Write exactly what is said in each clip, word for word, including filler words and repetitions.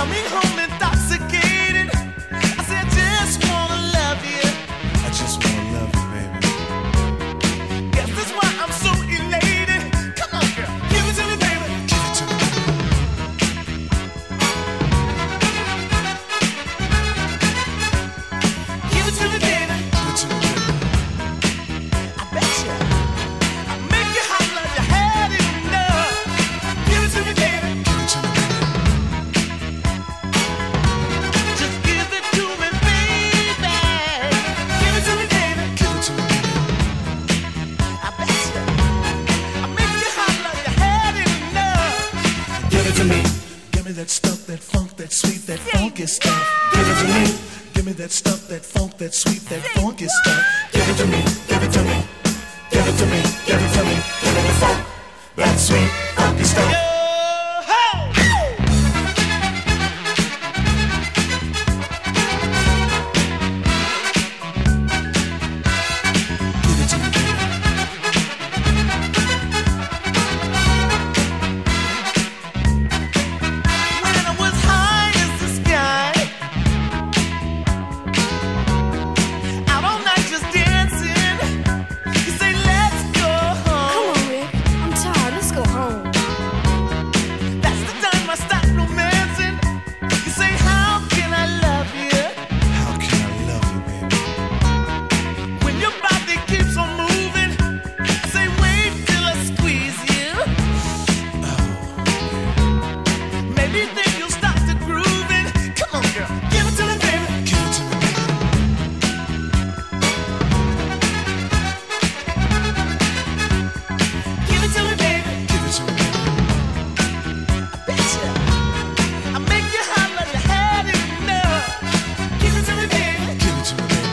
Coming home intoxicated. I said, I just wanna love you. I just wanna love you, baby. Guess that's why I'm so elated. Come on, girl, give it to me, baby. Give it to me. Give it to me, baby. Give it to me, baby. I bet you I'll make you hot like you had enough. Give it to me, baby. Give it to me, baby. Just give it to me, baby. Give it to me, baby. Give it to me, baby. I bet you I'll make you hot like you had enough. Give it to me. Give me that stuff, that funk, that sweet, that funky stuff. Give it to me. Give me that stuff, that funk, that sweet, that funky stuff. Give it to me. Give it to me. Give it to me. Give it to me. Give me the funk, that sweet, funky stuff. Give it to me, baby. When I was high as the sky, out all night just dancing. You say, let's go home. Come on, Rick. I'm tired. Let's go home. That's the time I start romancing. You say, how can I love you How can I love you, baby? when your body keeps on moving? I say, wait till I squeeze you. Maybe then you'll start to grooving. Come on, girl, give it to me, baby. Give it to me, baby. Give it to me, baby. Give it to me, baby. I bet you I'll make you hot like you had enough. Give it to me, baby. Give it to me, baby.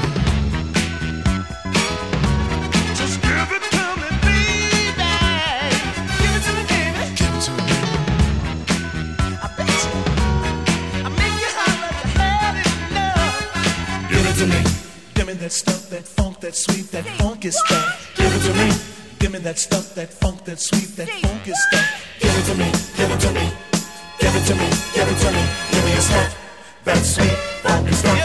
Just give it to me, baby. Give it to me, baby. Give it to me, baby. I bet you I'll make you hot like you had enough. Give it to me. Give me that stuff, that funk, that sweet, that funky stuff. Give it to me. Give me that stuff, that funk, that sweet, that funky stuff. Give it to me. Give it to me. Give it to me. Give it to me. Give me a stuff, that sweet, funky stuff.